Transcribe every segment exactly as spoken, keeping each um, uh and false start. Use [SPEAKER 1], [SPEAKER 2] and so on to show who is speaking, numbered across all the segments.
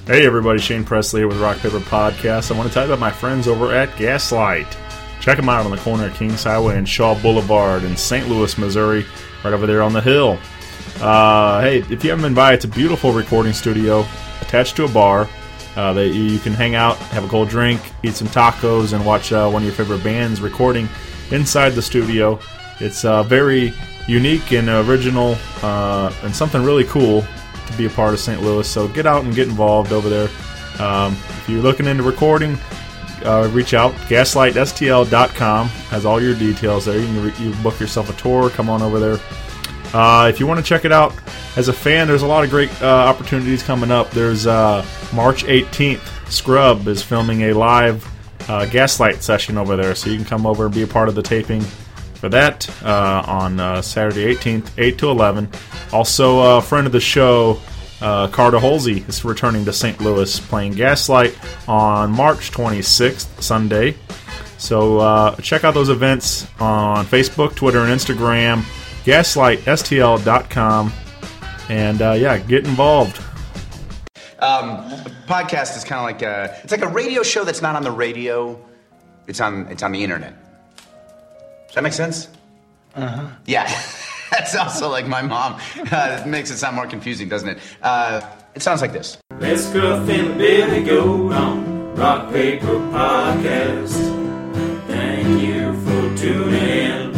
[SPEAKER 1] Hey everybody, Shane Presley here with Rock Paper Podcast. I want to tell you about my friends over at Gaslight. Check them out on the corner of Kings Highway and Shaw Boulevard in Saint Louis, Missouri, right over there on the hill. Uh, hey, if you haven't been by, it's a beautiful recording studio attached to a bar. Uh, that you can hang out, have a cold drink, eat some tacos, and watch uh, one of your favorite bands recording inside the studio. It's uh, very unique and original uh, and something really cool to be a part of Saint Louis, so get out and get involved over there. Um, if you're looking into recording, uh, reach out. gaslight s t l dot com has all your details there. You can re- you book yourself a tour, come on over there. Uh, if you want to check it out as a fan, there's a lot of great uh, opportunities coming up. There's uh, March eighteenth, Scrub is filming a live uh, Gaslight session over there, so you can come over and be a part of the taping for that uh, on uh, Saturday eighteenth, eight to eleven. Also, a uh, friend of the show, uh, Carter Halsey, is returning to Saint Louis, playing Gaslight on March twenty-sixth, Sunday. So uh, check out those events on Facebook, Twitter, and Instagram, gaslight s t l dot com, and uh, yeah, get involved.
[SPEAKER 2] Um, a podcast is kind of like a, it's like a radio show that's not on the radio. It's on, it's on the internet. Does that make sense?
[SPEAKER 3] Uh-huh.
[SPEAKER 2] Yeah. That's also like my mom. Uh, it makes it sound more confusing, doesn't it? Uh, it sounds like this.
[SPEAKER 4] Let's Gruff and Billy Goat on Rock Paper Podcast. Thank you for tuning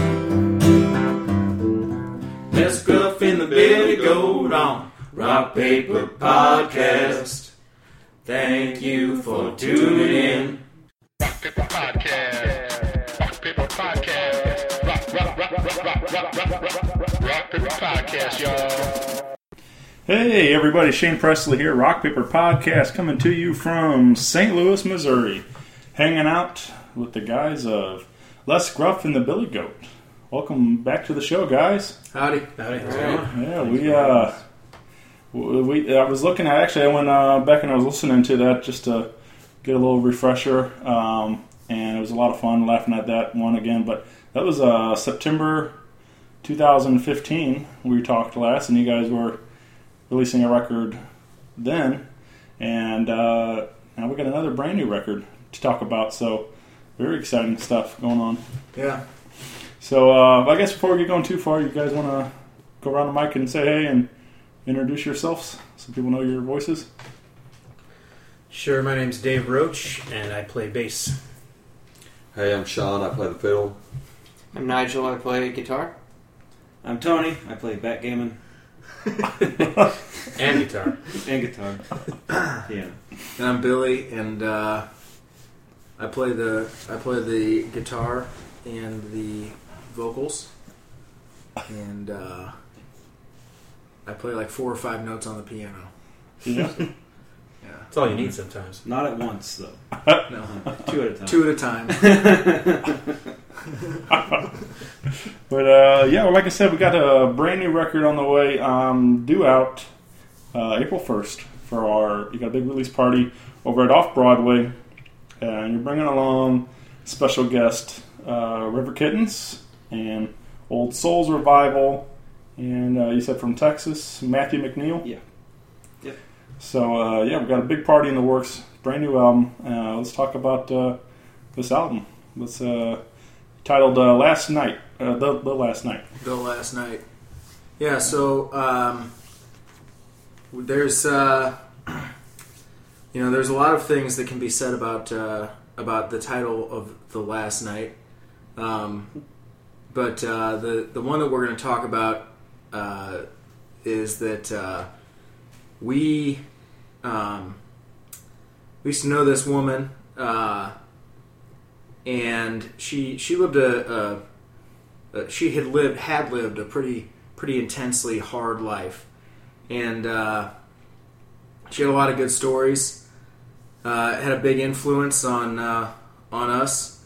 [SPEAKER 4] in. Let's Gruff and the Billy Goat on Rock Paper Podcast. Thank you for tuning in.
[SPEAKER 5] Rock Paper Podcast. Rock Paper Podcast. Rock, rock, rock, rock, rock, rock, rock, rock, rock, rock Paper Podcast, y'all.
[SPEAKER 1] Hey everybody, Shane Presley here, Rock Paper Podcast, coming to you from Saint Louis, Missouri. Hanging out with the guys of Les Gruff and the Billy Goat. Welcome back to the show, guys.
[SPEAKER 3] Howdy. Howdy.
[SPEAKER 1] Yeah, we, uh, we, I was looking at, actually, I went uh, back and I was listening to that just to get a little refresher, um, and it was a lot of fun laughing at that one again, but that was uh, September two thousand fifteen we talked last, and you guys were releasing a record then, and uh, now we got another brand new record to talk about, so very exciting stuff going on.
[SPEAKER 3] Yeah.
[SPEAKER 1] So uh, I guess before we get going too far, you guys want to go around the mic and say hey and introduce yourselves so people know your voices?
[SPEAKER 6] Sure, my name's Dave Roach, and I play bass.
[SPEAKER 7] Hey, I'm Sean, I play the fiddle.
[SPEAKER 8] I'm Nigel, I play guitar.
[SPEAKER 9] I'm Tony, I play backgammon.
[SPEAKER 6] And guitar.
[SPEAKER 9] And guitar. Yeah.
[SPEAKER 3] And I'm Billy, and uh, I play the I play the guitar and the vocals, and uh, I play like four or five notes on the piano.
[SPEAKER 1] Yeah.
[SPEAKER 3] Yeah.
[SPEAKER 6] That's all you need sometimes.
[SPEAKER 9] Not at once, though.
[SPEAKER 3] No.
[SPEAKER 9] Two at a time.
[SPEAKER 3] Two at a time.
[SPEAKER 1] But uh, yeah, well, like I said, we got a brand new record on the way, um, due out uh, April first for our. You got a big release party over at Off Broadway, and you're bringing along special guest uh, River Kittens and Old Souls Revival, and uh, you said from Texas, Matthew McNeil.
[SPEAKER 9] Yeah. Yep.
[SPEAKER 1] So uh, yeah, we got a big party in the works, brand new album. Uh, let's talk about uh, this album. Let's uh, titled uh, "Last Night." Uh, the, the last night.
[SPEAKER 3] The last night. Yeah. So um, there's uh, you know there's a lot of things that can be said about uh, about the title of the last night, um, but uh, the the one that we're going to talk about uh, is that uh, we um, we used to know this woman, uh, and she she lived a, a Uh, she had lived had lived a pretty pretty intensely hard life, and uh, she had a lot of good stories. Uh, had a big influence on uh, on us,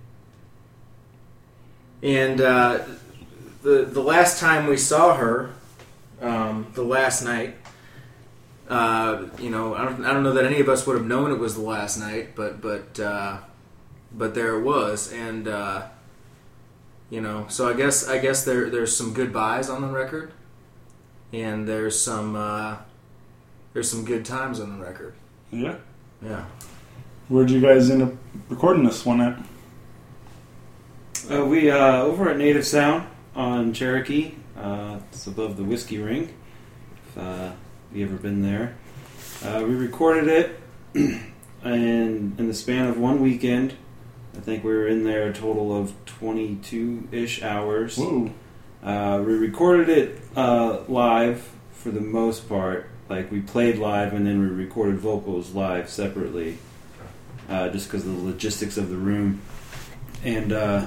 [SPEAKER 3] and uh, the the last time we saw her, um, the last night. Uh, you know, I don't I don't know that any of us would have known it was the last night, but but uh, but there it was, and. Uh, You know, so I guess I guess there there's some goodbyes on the record, and there's some uh, there's some good times on the record.
[SPEAKER 1] Yeah.
[SPEAKER 3] Yeah.
[SPEAKER 1] Where'd you guys end up recording this one at?
[SPEAKER 9] Uh, we uh, over at Native Sound on Cherokee. Uh, it's above the Whiskey Ring. If uh, you ever been there, uh, we recorded it in in the span of one weekend. I think we were in there a total of twenty-two ish hours.
[SPEAKER 1] Whoa.
[SPEAKER 9] Uh, we recorded it uh, live for the most part. Like we played live and then we recorded vocals live separately, uh, just because of the logistics of the room. And uh,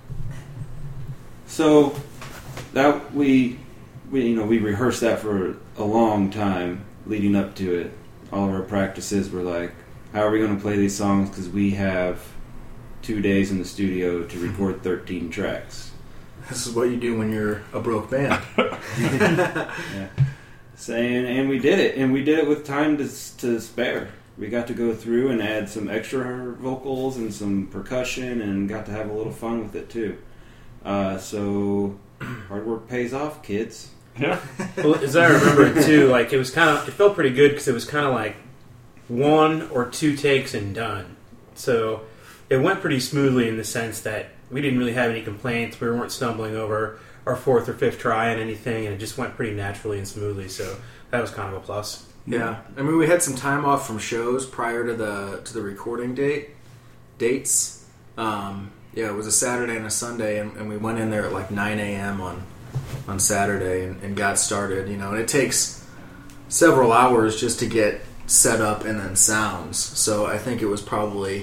[SPEAKER 9] so that we, we, you know, we rehearsed that for a long time leading up to it. All of our practices were like, how are we going to play these songs? Because we have two days in the studio to record thirteen tracks.
[SPEAKER 3] This is what you do when you're a broke band.
[SPEAKER 9] Yeah. So, and, and we did it, and we did it with time to, to spare. We got to go through and add some extra vocals and some percussion, and got to have a little fun with it too. Uh, so hard work pays off, kids.
[SPEAKER 1] Yeah.
[SPEAKER 6] Well, as I remember it too, like it was kind of, it felt pretty good because it was kind of like one or two takes and done. So it went pretty smoothly in the sense that we didn't really have any complaints. We weren't stumbling over our fourth or fifth try on anything, and it just went pretty naturally and smoothly. So that was kind of a plus.
[SPEAKER 3] Yeah, I mean, we had some time off from shows prior to the to the recording date dates. Um, yeah, it was a Saturday and a Sunday, and, and we went in there at like nine a.m. on on Saturday and, and got started. You know, and it takes several hours just to get set up and then sounds. So I think it was probably,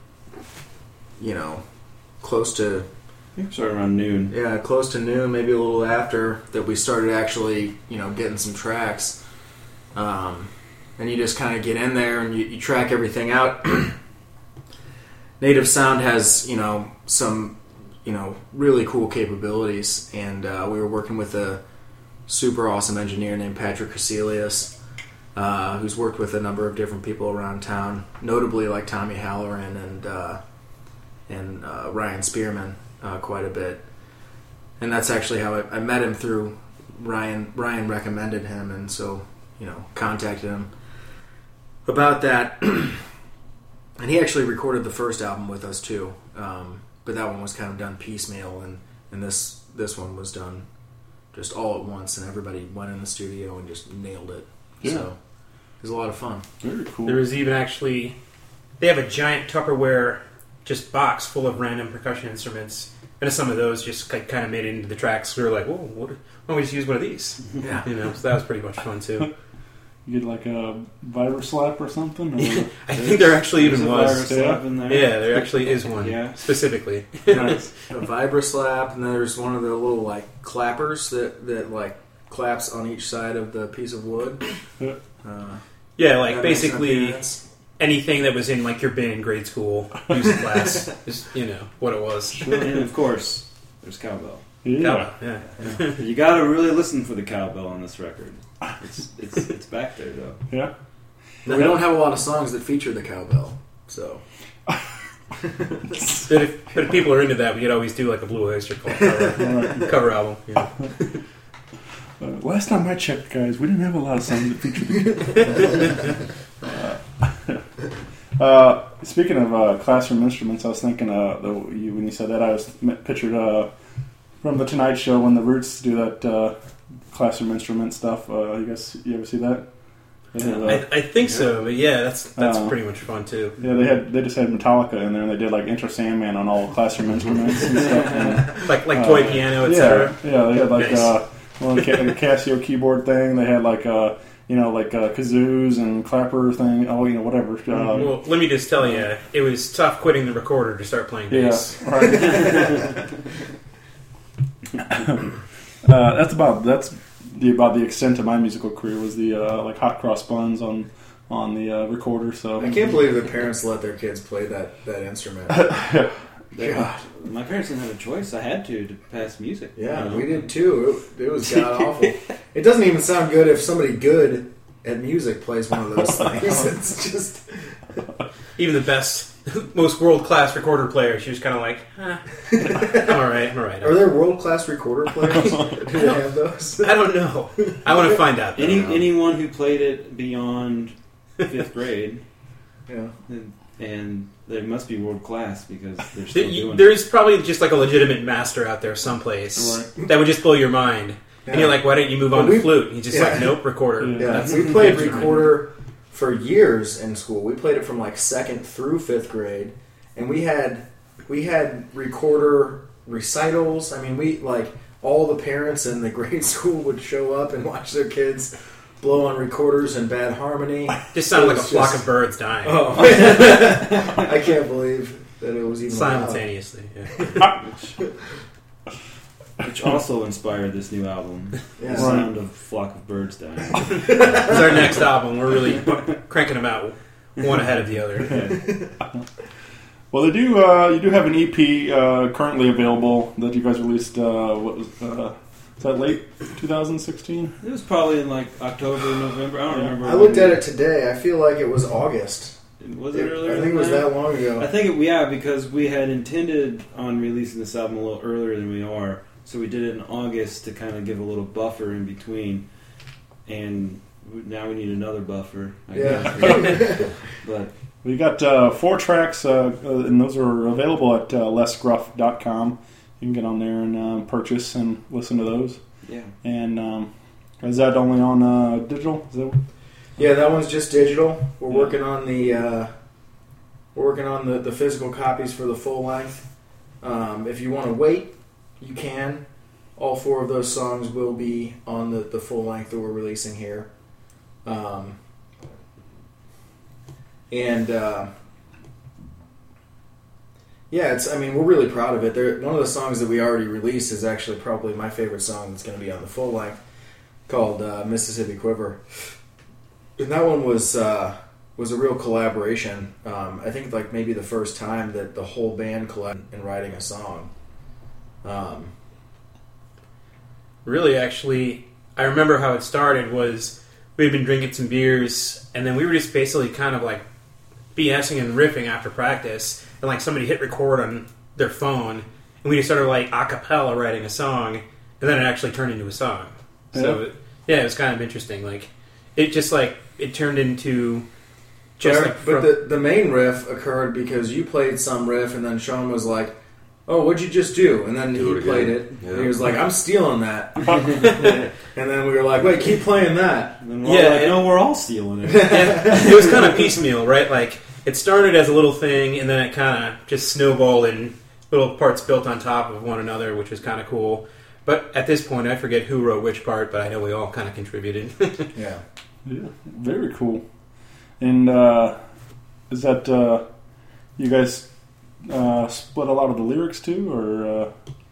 [SPEAKER 3] you know, close to.
[SPEAKER 9] I think we started around noon.
[SPEAKER 3] Yeah, close to noon, maybe a little after, that we started actually, you know, getting some tracks. Um, and you just kind of get in there and you, you track everything out. Native Sound has, you know, some, you know, really cool capabilities. And uh, we were working with a super awesome engineer named Patrick Casilius, uh, who's worked with a number of different people around town, notably like Tommy Halloran and, uh, and uh, Ryan Spearman. Uh, quite a bit, and that's actually how I, I met him through Ryan. Ryan recommended him, and so you know contacted him about that. And he actually recorded the first album with us too, um, but that one was kind of done piecemeal, and, and this this one was done just all at once, and everybody went in the studio and just nailed it.
[SPEAKER 1] Yeah.
[SPEAKER 3] So it was a lot of fun.
[SPEAKER 1] Very cool.
[SPEAKER 6] There was even actually, they have a giant Tupperware just box full of random percussion instruments, and some of those just kind of made it into the tracks. We were like, "Whoa, what, why don't we just use one of these?"
[SPEAKER 3] Yeah,
[SPEAKER 6] you know, so that was pretty much fun too.
[SPEAKER 1] You get like a vibra slap or something? Or
[SPEAKER 6] I think there actually even
[SPEAKER 9] There's a
[SPEAKER 6] was.
[SPEAKER 9] virus slap in there.
[SPEAKER 6] Yeah, there actually is one.
[SPEAKER 9] Yeah.
[SPEAKER 6] Specifically.
[SPEAKER 1] nice.
[SPEAKER 3] a vibra slap, and then there's one of the little like clappers that that like claps on each side of the piece of wood.
[SPEAKER 1] Yeah.
[SPEAKER 3] Uh,
[SPEAKER 6] Yeah, like
[SPEAKER 3] that makes an
[SPEAKER 6] basically
[SPEAKER 3] appearance.
[SPEAKER 6] anything that was in like your bin in grade school, music class, is you know what it was.
[SPEAKER 9] And of course, there's cowbell.
[SPEAKER 1] Yeah.
[SPEAKER 6] Cowbell, yeah.
[SPEAKER 9] You gotta really listen for the cowbell on this record. It's it's it's back there though.
[SPEAKER 1] Yeah.
[SPEAKER 3] We don't have a lot of songs that feature the cowbell, so
[SPEAKER 6] But if, but if people are into that, we could always do like a Blue Oyster Cult cover, cover album. You know.
[SPEAKER 1] Uh, last time I checked, guys, we didn't have a lot of songs that featured the uh, uh, Speaking of uh, classroom instruments, I was thinking uh, the, you, when you said that, I was pictured uh, from the Tonight Show when the Roots do that uh, classroom instrument stuff. Uh, you guys, you ever see that? They had, uh,
[SPEAKER 6] I, I think so, but yeah, that's that's
[SPEAKER 1] Uh,
[SPEAKER 6] pretty much fun too.
[SPEAKER 1] yeah, they had they just had Metallica in there, and they did like Enter Sandman on all classroom instruments and stuff. And,
[SPEAKER 6] Like like
[SPEAKER 1] uh,
[SPEAKER 6] toy piano, et
[SPEAKER 1] yeah,
[SPEAKER 6] cetera.
[SPEAKER 1] yeah, they had like
[SPEAKER 6] Nice.
[SPEAKER 1] uh, well, the Ca- the Casio keyboard thing. They had like uh, you know, like uh, kazoos and clapper thing. Oh, you know, whatever. Uh,
[SPEAKER 6] Well, let me just tell you, it was tough quitting the recorder to start playing
[SPEAKER 1] yeah,
[SPEAKER 6] bass.
[SPEAKER 1] right. uh, that's about that's the about the extent of my musical career was the uh, like hot cross buns on on the uh, recorder. So
[SPEAKER 3] I can't believe that parents let their kids play that, that instrument.
[SPEAKER 9] They-
[SPEAKER 3] God.
[SPEAKER 9] My parents didn't have a choice. I had to to pass music.
[SPEAKER 3] Yeah,
[SPEAKER 9] You know?
[SPEAKER 3] we did too. It, it was god awful. It doesn't even sound good if somebody good at music plays one of those things. It's just
[SPEAKER 6] Even the best, most world class recorder players, you're just kind of like, eh, I'm all right, I'm all right.
[SPEAKER 3] Are there world class recorder players? Do they have those?
[SPEAKER 6] I don't know. I want to find out. though.
[SPEAKER 9] Any anyone who played it beyond fifth grade,
[SPEAKER 3] Yeah.
[SPEAKER 9] and, and they must be world class because they're still
[SPEAKER 6] There- you-
[SPEAKER 9] doing
[SPEAKER 6] There's probably just like a legitimate master out there someplace
[SPEAKER 9] Right.
[SPEAKER 6] that would just blow your mind.
[SPEAKER 3] Yeah.
[SPEAKER 6] And you're like, why don't you move
[SPEAKER 3] Well,
[SPEAKER 6] on
[SPEAKER 3] we-
[SPEAKER 6] to flute? And he's just
[SPEAKER 3] yeah.
[SPEAKER 6] like, nope, recorder.
[SPEAKER 3] Yeah,
[SPEAKER 6] That's-
[SPEAKER 3] we played
[SPEAKER 6] that's fine.
[SPEAKER 3] recorder for years in school. We played it from like second through fifth grade, and we had we had recorder recitals. I mean, we like all the parents in the grade school would show up and watch their kids blow on recorders in bad harmony.
[SPEAKER 6] Just sounded
[SPEAKER 3] It
[SPEAKER 6] like a
[SPEAKER 3] was
[SPEAKER 6] flock
[SPEAKER 3] just-
[SPEAKER 6] of birds dying.
[SPEAKER 3] Oh, I can't believe that it was even allowed.
[SPEAKER 6] Simultaneously. Yeah.
[SPEAKER 9] which, which also inspired this new album,
[SPEAKER 3] Yeah.
[SPEAKER 9] The Sound of Flock of Birds Dying.
[SPEAKER 6] It's our next album. We're really cranking them out one ahead of the other.
[SPEAKER 1] Well, they do. Uh, you do have an E P uh, currently available that you guys released. Uh, what was uh, is that late twenty sixteen?
[SPEAKER 9] It was probably in like October, November. I don't remember.
[SPEAKER 3] I looked at it today. I feel like it was August.
[SPEAKER 9] Was it earlier?
[SPEAKER 3] I think
[SPEAKER 9] than
[SPEAKER 3] it was
[SPEAKER 9] that?
[SPEAKER 3] that long ago.
[SPEAKER 9] I think it, yeah, because we had intended on releasing this album a little earlier than we are, so we did it in August to kind of give a little buffer in between, and now we need another buffer. I
[SPEAKER 3] Yeah.
[SPEAKER 9] guess. But
[SPEAKER 1] We got uh, four tracks, uh, uh, and those are available at uh, less gruff dot com. You can get on there and um, purchase and listen to those.
[SPEAKER 9] yeah,
[SPEAKER 1] And um, is that only on uh, digital? Is that
[SPEAKER 3] Yeah, that one's just digital. We're
[SPEAKER 1] Yeah.
[SPEAKER 3] working on the uh, we're working on the, the physical copies for the full length. Um, if you want to wait, you can. All four of those songs will be on the, the full length that we're releasing here. Um, and uh, yeah, it's. I mean, we're really proud of it. There, one of the songs that we already released is actually probably my favorite song that's going to be on the full length, called uh, Mississippi Quiver. And that one was uh, was a real collaboration. Um, I think like maybe the first time that the whole band collabed in writing a song. Um,
[SPEAKER 6] Really, actually, I remember how it started was we had been drinking some beers, and then we were just basically kind of like BSing and riffing after practice, and like somebody hit record on their phone, and we just started like a cappella writing a song, and then it actually turned into a song. So
[SPEAKER 1] Yeah.
[SPEAKER 6] yeah, it was kind of interesting. Like it just like it turned into just
[SPEAKER 3] but
[SPEAKER 6] like
[SPEAKER 3] but
[SPEAKER 6] from-
[SPEAKER 3] the, the main riff occurred because you played some riff, and then Sean was like, "Oh, what'd you just do?" And then
[SPEAKER 7] Do
[SPEAKER 3] he
[SPEAKER 7] it
[SPEAKER 3] played
[SPEAKER 7] again.
[SPEAKER 3] it.
[SPEAKER 7] Yeah.
[SPEAKER 3] And he was like, "I'm stealing that." And then we were like, "Wait, keep playing that."
[SPEAKER 9] and then we're
[SPEAKER 6] Yeah,
[SPEAKER 9] all like,
[SPEAKER 6] and-
[SPEAKER 9] no, we're all stealing it.
[SPEAKER 6] it was kind of piecemeal, right? Like it started as a little thing, and then it kind of just snowballed, and little parts built on top of one another, which was kind of cool. But at this point, I forget who wrote which part, but I know we all kind of contributed.
[SPEAKER 3] Yeah.
[SPEAKER 1] Yeah, very cool. And uh, is that uh, you guys uh, split a lot of the lyrics too, or? Uh,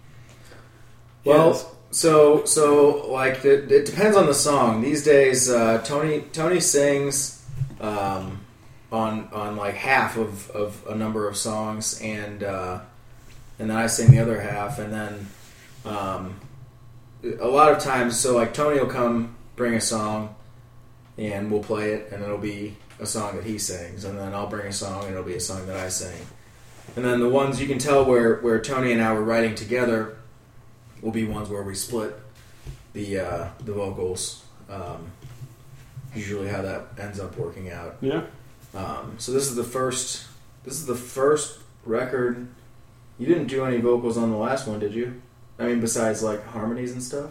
[SPEAKER 3] Well,
[SPEAKER 1] Yes.
[SPEAKER 3] so so like it, it depends on the song. These days, uh, Tony Tony sings um, on on like half of, of a number of songs, and uh, and then I sing the other half, and then um, a lot of times, so like Tony will come bring a song, and we'll play it, and it'll be a song that he sings, and then I'll bring a song, and it'll be a song that I sing, and then the ones you can tell where where Tony and I were writing together will be ones where we split the uh, the vocals. Um, usually, how that ends up working out.
[SPEAKER 1] yeah.
[SPEAKER 3] Um, so this is the first. This is the first record. You didn't do any vocals on the last one, did you? I mean, besides like harmonies and stuff.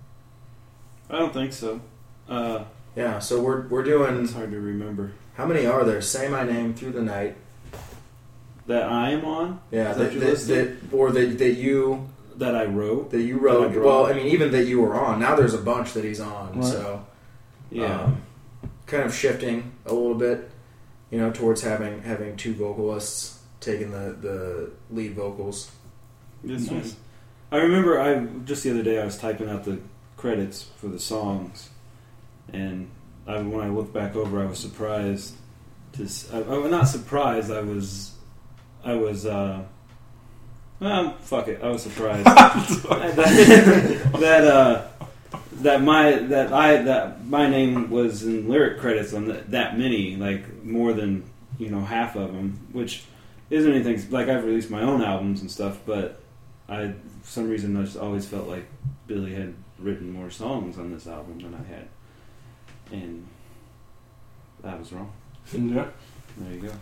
[SPEAKER 9] I don't think so. Uh,
[SPEAKER 3] Yeah. So we're we're doing.
[SPEAKER 9] it's hard to remember.
[SPEAKER 3] How many are there? Say My Name, Through the Night.
[SPEAKER 9] That I am on?
[SPEAKER 3] Yeah.
[SPEAKER 9] Is
[SPEAKER 3] That,
[SPEAKER 9] that your
[SPEAKER 3] that,
[SPEAKER 9] list?
[SPEAKER 3] that or that that you
[SPEAKER 9] That I wrote?
[SPEAKER 3] that you
[SPEAKER 9] That I
[SPEAKER 3] wrote.
[SPEAKER 9] wrote.
[SPEAKER 3] Well, I mean, even that you were on. Now there's a bunch that he's on.
[SPEAKER 1] Right.
[SPEAKER 3] So.
[SPEAKER 9] Yeah.
[SPEAKER 3] Um, kind of shifting a little bit, you know, towards having having two vocalists taking the, the lead vocals.
[SPEAKER 9] This
[SPEAKER 1] Nice.
[SPEAKER 9] one. I remember I just the other day I was typing out the credits for the songs, and I, when I looked back over, I was surprised to. s- I, I was not surprised. I was. I was. Uh, well, fuck it. I was surprised that that, uh, that my that I that my name was in lyric credits on that, that many, like more than you know half of them, which isn't anything. Like I've released my own albums and stuff, but I for some reason I just always felt like Billy had written more songs on this album than I had, and that was wrong.
[SPEAKER 1] Yeah.
[SPEAKER 9] There you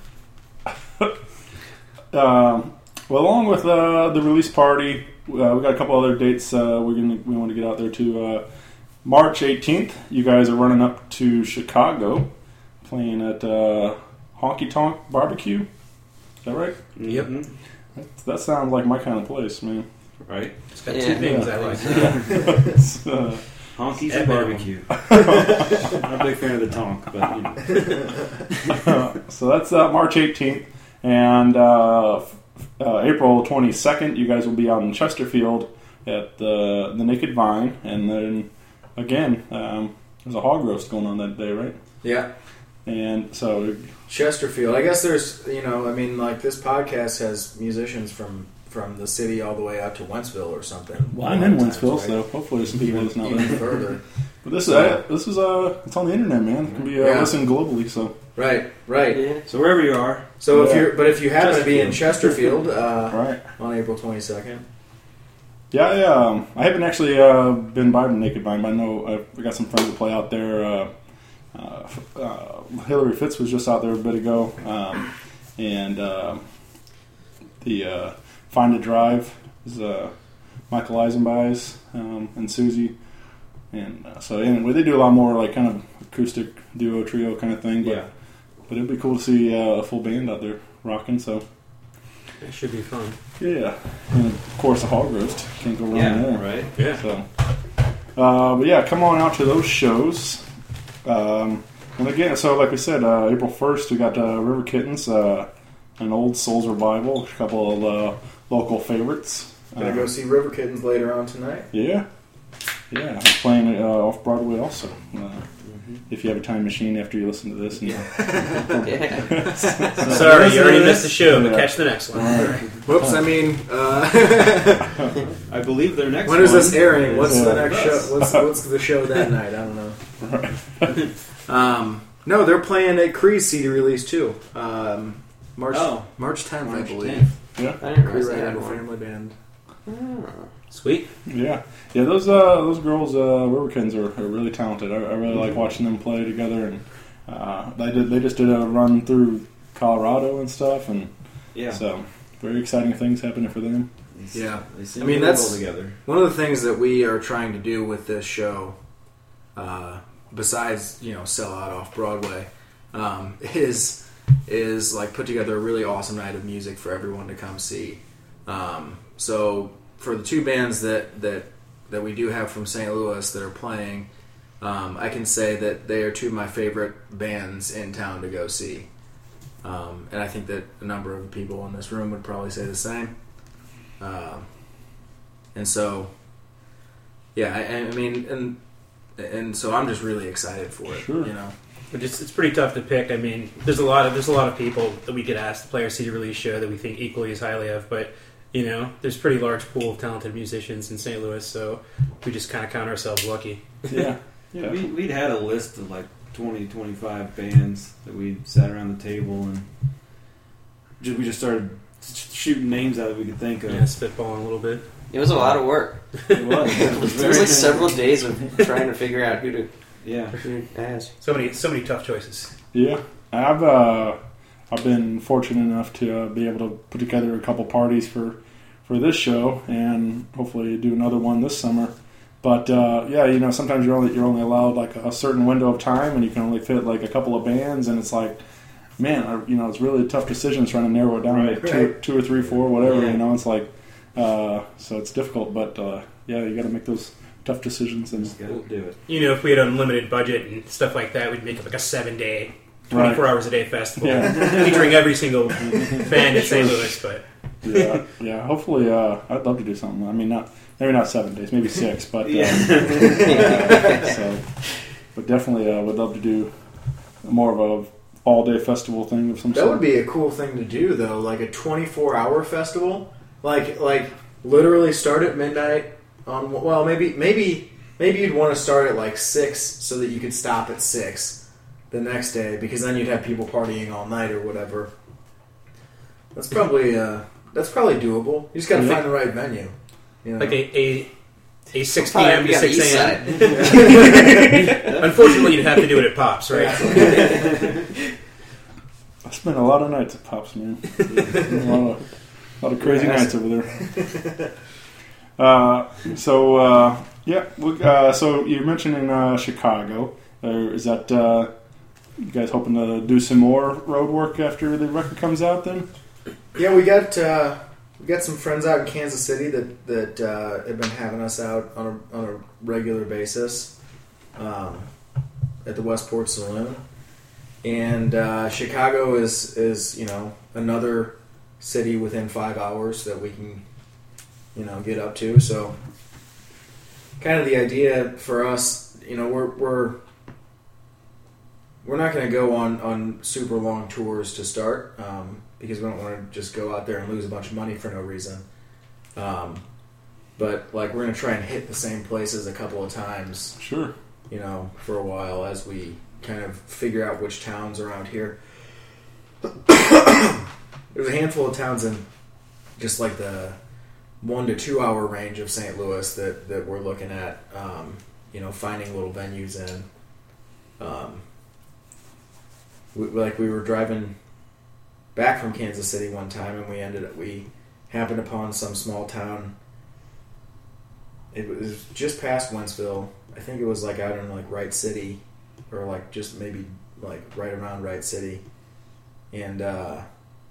[SPEAKER 9] go.
[SPEAKER 1] Um, well, along with uh, the release party, uh, we got a couple other dates uh, we're gonna we want to get out there too. Uh, March eighteenth, you guys are running up to Chicago, playing at uh, Honky Tonk Barbecue. Is that right?
[SPEAKER 6] Yep.
[SPEAKER 9] Mhm.
[SPEAKER 1] That, that sounds like my kind of place, man.
[SPEAKER 9] Right?
[SPEAKER 6] It's got
[SPEAKER 8] Yeah.
[SPEAKER 6] two things
[SPEAKER 1] Yeah.
[SPEAKER 6] I like.
[SPEAKER 1] It's, uh,
[SPEAKER 9] Honkies
[SPEAKER 6] At
[SPEAKER 9] and
[SPEAKER 6] minimum.
[SPEAKER 9] barbecue. I'm not a big fan of the tonk, but you know.
[SPEAKER 1] so that's uh, March eighteenth, and uh, f- uh, April twenty-second, you guys will be out in Chesterfield at the the Naked Vine, and then again, um, there's a hog roast going on that day, right?
[SPEAKER 3] Yeah.
[SPEAKER 1] And so,
[SPEAKER 3] Chesterfield. I guess there's, you know, I mean, like this podcast has musicians from from the city all the way out to Wentzville or something.
[SPEAKER 1] well, I'm in
[SPEAKER 3] Sometimes,
[SPEAKER 1] Wentzville,
[SPEAKER 3] right?
[SPEAKER 1] so hopefully there's some people that's not
[SPEAKER 3] even
[SPEAKER 1] there.
[SPEAKER 3] further.
[SPEAKER 1] But this is uh, this is uh, it's on the internet, man. It can be uh,
[SPEAKER 3] Yeah.
[SPEAKER 1] listened globally. So
[SPEAKER 3] Right, right.
[SPEAKER 8] Yeah.
[SPEAKER 9] So wherever you are,
[SPEAKER 3] So if
[SPEAKER 1] Yeah.
[SPEAKER 3] you're, but if you happen to be in Chesterfield uh,
[SPEAKER 1] right.
[SPEAKER 3] on April twenty-second,
[SPEAKER 1] Yeah, yeah. Um, I haven't actually uh, been by the Naked Vine, but I know I've I got some friends that play out there. Uh, uh, uh, Hillary Fitz was just out there a bit ago, um, and um the uh, Find a Drive is uh, Michael Eisenbeis um, and Susie, and uh, so anyway, they do a lot more like kind of acoustic duo trio kind of thing. But,
[SPEAKER 9] yeah.
[SPEAKER 1] but it'd be cool to see uh, a full band out there rocking. So
[SPEAKER 6] It should be fun.
[SPEAKER 1] yeah, and of course a hog roast can't go wrong
[SPEAKER 9] Yeah,
[SPEAKER 1] there.
[SPEAKER 9] right.
[SPEAKER 6] Yeah.
[SPEAKER 1] So, uh, but yeah, come on out to those shows. Um, and again, so like we said, uh, April first, we got uh, River Kittens, uh, an old Souls revival, a couple of uh, local favorites.
[SPEAKER 3] gonna
[SPEAKER 1] Uh,
[SPEAKER 3] go see River Kittens later on tonight.
[SPEAKER 1] Yeah, yeah, I'm playing uh, off Broadway also. Uh, If you have a time machine after you listen to this, and,
[SPEAKER 8] Yeah.
[SPEAKER 6] Sorry, you already missed the show, but
[SPEAKER 1] Yeah.
[SPEAKER 6] catch the next one.
[SPEAKER 3] Whoops, I mean, uh,
[SPEAKER 9] I believe their next
[SPEAKER 3] when is
[SPEAKER 9] one
[SPEAKER 3] this airing? What's
[SPEAKER 1] Yeah.
[SPEAKER 3] the next show? What's what's the show that night? I don't know. Um, no, they're playing a Creed C D release too. Um, March
[SPEAKER 9] Oh.
[SPEAKER 3] March tenth, I
[SPEAKER 9] March
[SPEAKER 3] believe.
[SPEAKER 9] tenth.
[SPEAKER 1] yeah,
[SPEAKER 8] I didn't
[SPEAKER 3] Creed
[SPEAKER 8] realize they had
[SPEAKER 3] Radical
[SPEAKER 8] one.
[SPEAKER 3] Family Band.
[SPEAKER 8] Oh.
[SPEAKER 6] Sweet.
[SPEAKER 1] yeah, yeah. Those uh, those girls, uh, River Kittens, are, are really talented. I, I really like watching them play together, and uh, they did they just did a run through Colorado and stuff, and
[SPEAKER 9] Yeah.
[SPEAKER 1] so very exciting things happening for them.
[SPEAKER 3] Yeah.
[SPEAKER 9] They seem
[SPEAKER 3] I mean,
[SPEAKER 9] to roll
[SPEAKER 3] that's-
[SPEAKER 9] together.
[SPEAKER 3] One of the things that we are trying to do with this show, uh, besides you know sell out off Broadway, um, is is like put together a really awesome night of music for everyone to come see. Um, so for the two bands that that that we do have from Saint Louis that are playing, um, I can say that they are two of my favorite bands in town to go see. Um, and I think that a number of people in this room would probably say the same. Um, and so, yeah, I, I mean, and and so I'm just really excited for it.
[SPEAKER 1] Sure.
[SPEAKER 3] You know,
[SPEAKER 6] But it's, it's pretty tough to pick. I mean, there's a lot of there's a lot of people that we could ask to play our C D release show that we think equally as highly of. But you know, there's a pretty large pool of talented musicians in Saint Louis, so we just kind of count ourselves lucky.
[SPEAKER 1] Yeah, yeah.
[SPEAKER 9] We, we'd had a list of like twenty, twenty-five bands that we sat around the table and ju- we just started sh- shooting names out that we could think of.
[SPEAKER 6] Yeah, spitballing a little bit.
[SPEAKER 8] It was a lot of work.
[SPEAKER 9] It was. It was
[SPEAKER 8] There was
[SPEAKER 9] very-
[SPEAKER 8] like several days of trying to figure out who to,
[SPEAKER 9] Yeah.
[SPEAKER 8] who to ask.
[SPEAKER 6] So many so many tough choices.
[SPEAKER 1] Yeah, I've uh, I've been fortunate enough to uh, be able to put together a couple parties for for this show, and hopefully do another one this summer. But uh, yeah, you know, sometimes you're only you're only allowed like a certain window of time, and you can only fit like a couple of bands, and it's like, man, I, you know, it's really a tough decision trying to narrow it down
[SPEAKER 9] Right,
[SPEAKER 1] to two,
[SPEAKER 3] right.
[SPEAKER 1] two or three, four, whatever.
[SPEAKER 9] Yeah.
[SPEAKER 1] You know, it's like uh, so it's difficult, but uh, yeah, you got to make those tough decisions and.
[SPEAKER 9] Just gotta do it.
[SPEAKER 6] You know, if we had unlimited budget and stuff like that, we'd make it like a seven day, twenty-four hours a day festival
[SPEAKER 1] Yeah.
[SPEAKER 6] featuring every single band in Saint Louis. But
[SPEAKER 1] yeah, yeah. Hopefully, uh, I'd love to do something. I mean, not maybe not seven days, maybe six, but uh,
[SPEAKER 9] Yeah.
[SPEAKER 1] so, but definitely uh, would love to do more of a all day festival thing of some
[SPEAKER 3] that
[SPEAKER 1] sort.
[SPEAKER 3] would be a cool thing to do, though, like a twenty-four hour festival, like like literally start at midnight on. Well, maybe maybe maybe you'd want to start at like six so that you could stop at six the next day, because then you'd have people partying all night or whatever. That's probably uh, that's probably doable. You just got to
[SPEAKER 1] Yeah.
[SPEAKER 3] find the right venue. You know?
[SPEAKER 6] like a a, a six
[SPEAKER 8] Probably
[SPEAKER 6] p.m. to
[SPEAKER 8] be on the
[SPEAKER 6] six
[SPEAKER 8] east
[SPEAKER 6] a.m. Unfortunately, you'd have to do it at Pops, right?
[SPEAKER 1] spent a lot of nights at Pops, man. a, lot of, a lot of crazy
[SPEAKER 3] Yeah,
[SPEAKER 1] nights over there. Uh, so, uh, yeah, we- uh, so you're mentioning uh, Chicago. Uh, is that, uh, you guys hoping to do some more road work after the record comes out then?
[SPEAKER 3] Yeah, we got uh, we got some friends out in Kansas City that that uh, have been having us out on a on a regular basis um, at the Westport Saloon, and uh, Chicago is is you know another city within five hours that we can you know get up to. So, kind of the idea for us, you know, we're we're we're not going to go on on super long tours to start. Um, because we don't want to just go out there and lose a bunch of money for no reason. Um, but, like, we're going to try and hit the same places a couple of times.
[SPEAKER 1] Sure.
[SPEAKER 3] You know, for a while as we kind of figure out which towns around here. There's a handful of towns in just, like, the one to two hour range of Saint Louis that, that we're looking at, um, you know, finding little venues in. Um, we, like, we were driving back from Kansas City one time, and we ended up we happened upon some small town. It was just past Wentzville. I think it was like out in like Wright City, or like just maybe like right around Wright City, and uh,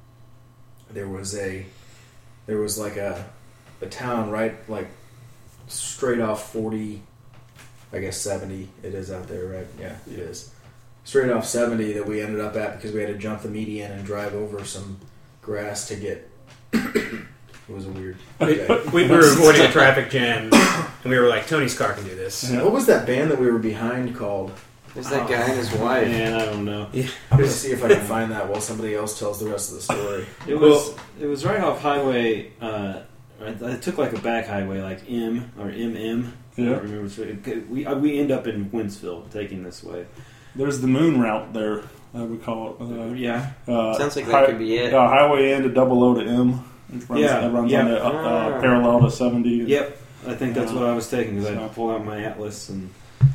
[SPEAKER 3] there was a there was like a a town right like straight off forty, I guess seventy. It is out there, right? Yeah, it is. Straight off seventy that we ended up at because we had to jump the median and drive over some grass to get. It was a weird day.
[SPEAKER 6] We, we were avoiding a traffic jam, and we were like, Tony's car can do this.
[SPEAKER 1] Yeah.
[SPEAKER 3] What was that band that we were behind called?
[SPEAKER 8] There's that guy and his wife.
[SPEAKER 9] Man, I don't know.
[SPEAKER 3] I'm going to see if I can find that while somebody else tells the rest of the story.
[SPEAKER 9] It was it was right off highway. Uh, I took like a back highway, like M or M M. I
[SPEAKER 1] Yeah.
[SPEAKER 9] don't remember. So it- We we end up in Wentzville, taking this way.
[SPEAKER 1] There's the moon route there, uh, we call it. Uh,
[SPEAKER 9] Yeah,
[SPEAKER 1] uh,
[SPEAKER 8] Sounds like that
[SPEAKER 1] hi-
[SPEAKER 8] could be it.
[SPEAKER 1] Uh, highway in to double O to M. It runs,
[SPEAKER 9] Yeah,
[SPEAKER 1] it runs
[SPEAKER 9] yeah.
[SPEAKER 1] on the uh, uh,
[SPEAKER 8] Ah.
[SPEAKER 1] parallel to seventy.
[SPEAKER 9] yep. I think that's what I was taking because
[SPEAKER 1] So-
[SPEAKER 9] I pulled out my atlas and